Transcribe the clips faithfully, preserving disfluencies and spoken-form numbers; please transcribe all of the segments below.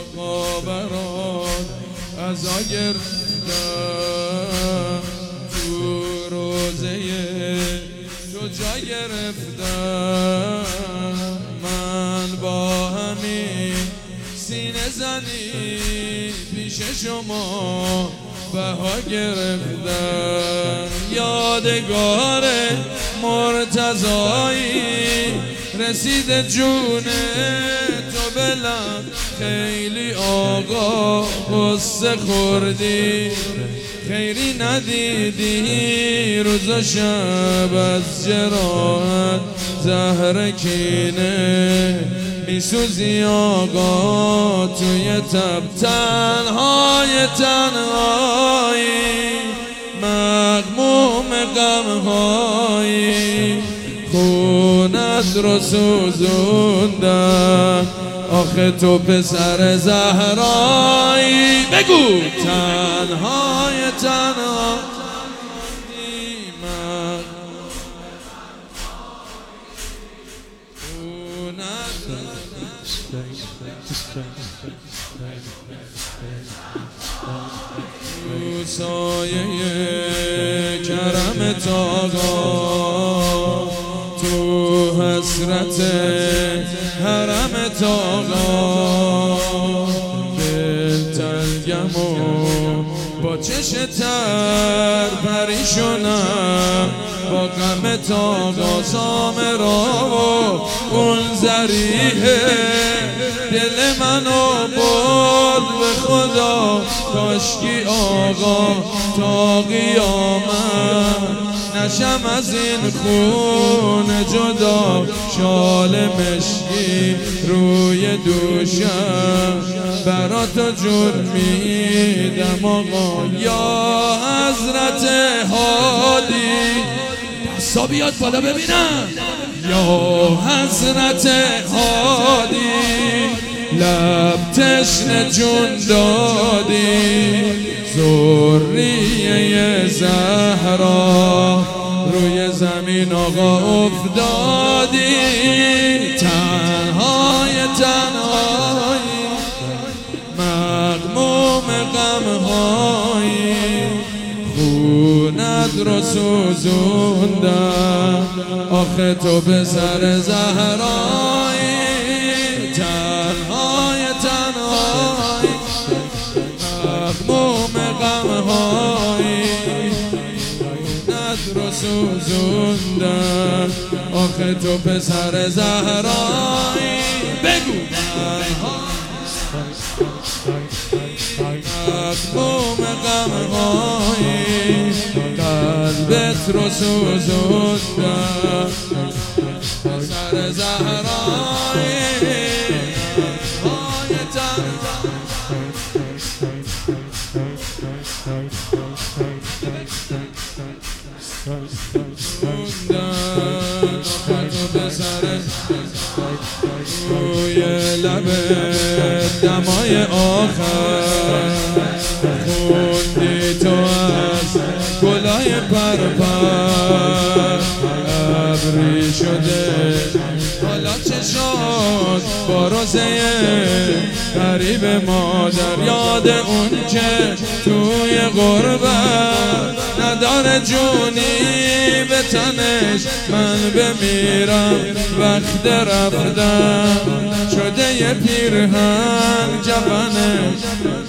با برات ازا گرفتم تو روزه تو جا گرفتم من با همین سینه زنی پیش شما بها گرفتم یادگار مرتضایی رسید جون تو بلم خیلی آقا قصه خوردی خیری ندیدی روز و شب از جراحت زهر کینه میسوزی آقا توی تب تنهای تنهایی مغموم غمهایی خونت رو سوزوندم آخه تو پسر زهرایی بگو تنهای تنهایی تو سایه کرمت آقا تو حسرت حرمت آقا دل تنگم و با چش تر پریشونم با غمت آقا سامرا و اون ذریحه دل منو برد به خدا کاشکی آقا تا قیامت نشم از این خون جدا شال مشکی روی دوشم برا تو جور میدم آقا یا حضرت هادی دستا بیاد بالا ببینم یا حضرت هادی لب تشنه جون دادی ذریه زهرا روی زمین آقا افتادی تنهای تنهایی مغموم غمهایی خونت رو سوزوندم آخه تو پسر زهرایی تنهای تنهایی مغموم غمهایی خونت رو سوزوندم آخه تو پسر زهرایی بگو مغموم غمهایی قلبت رو سوزوندم پسر زهرایی روی لبت دمای آخر خوندی تو از گلای پرپر ابری شده حالا چشات با روزه قریب مادر یاد اون که توی غربت نداره جونی به تنش من بمیرم وقت رفتم شده یه پیرهن جوانش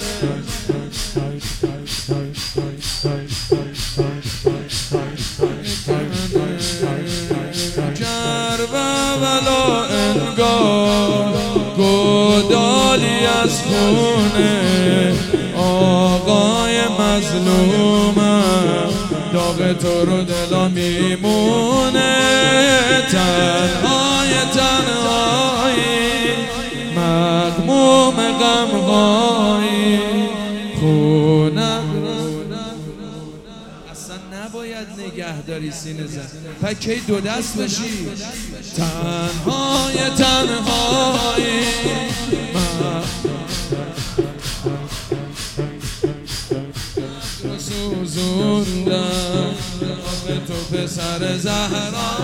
کربلا انگار گودالی از خونه آقای مظلومم داغ تو رو دلا میمونه تنهای تنهایی مغموم غمهایی خونم اصلا نباید نگهداری سینه زن پکی دو دست بشی تنهای تنهایی سوزوندم آخه تو پسر زهرا